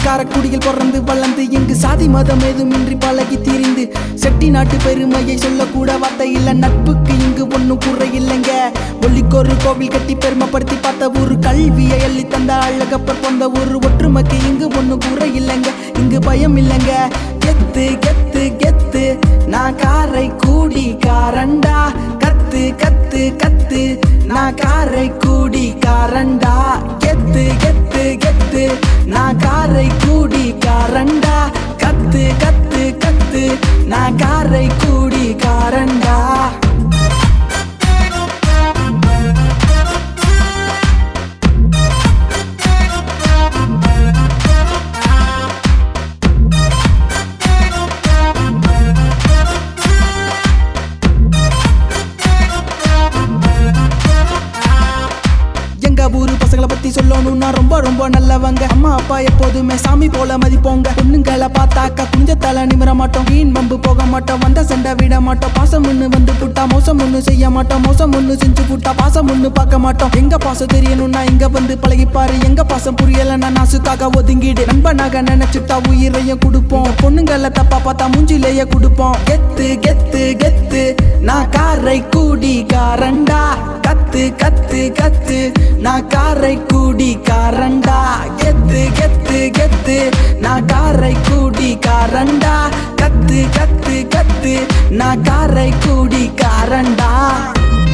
காரக்குடியில் பிறந்து வளர்ந்து இங்கு சாதி மதம் ஏதுமின்றி பழகி திரிந்து செட்டி நாட்டு பெருமையை சொல்லக்கூட வார்த்தை இல்ல. நட்புக்கு இங்கு ஒன்னும் குறை இல்லைங்க. ஒல்லிக்கொரு கோவில் கட்டி பெருமைப்படுத்தி பார்த்த ஊரு, கல்வியை அள்ளி தந்த அழகப்பர் பொந்த ஊரு. ஒற்றுமைக்கு இங்கு ஒன்னும் குறை இல்லைங்க, இங்கு பயம் இல்லைங்க. கெத்து கெத்து கெத்து நான் காரைக்குடி காரண்டா, கத்து கத்து கத்து நான் காரைக்குடி காரண்டா. கெத்து கெத்து கெத்து நான் காரைக்குடி காரண்டா, கத்து கத்து கத்து நான் காரைக்குடி காரண்டா. ஊரு பசங்களை பத்தி சொல்லணும்னா ரொம்ப ரொம்ப நல்லவங்க. அம்மா அப்பா எப்போதுமே சாமி போல மதிப்போங்க. பொண்ணுங்களை பார்த்தாக்கா குஞ்சத்தால நிமிர மாட்டோம், வீண் வம்பு போக மாட்டோம், வந்த சண்டை விட மாட்டோம். பாசம் ஒண்ணு வந்து புட்டா மோசம் ஒண்ணு செய்ய மாட்டோம், மோசம் ஒண்ணு செஞ்சு புட்டா பாசம் ஒண்ணு பார்க்க மாட்டோம். எங்க பாசம் தெரியணும்னா இங்க வந்து பழகிப்பாரு, எங்க பாசம் புரியலன்னா நாசுக்காக ஒதுங்கிடு. நண்பனாக நினைச்சுட்டா உயிரையும் கொடுப்போம், பொண்ணுங்களை தப்பா பார்த்தா மூஞ்சிலேயே கொடுப்போம். கெத்து கெத்து கெத்து நான் காரைக்குடி காரண்டா, கத்து கத்து கத்து நான் காரைக்குடி காரண்டா. கெத்து கெத்து கெத்து நான் காரைக்குடி காரண்டா, கத்து கத்து கத்து நான் காரைக்குடி காரண்டா.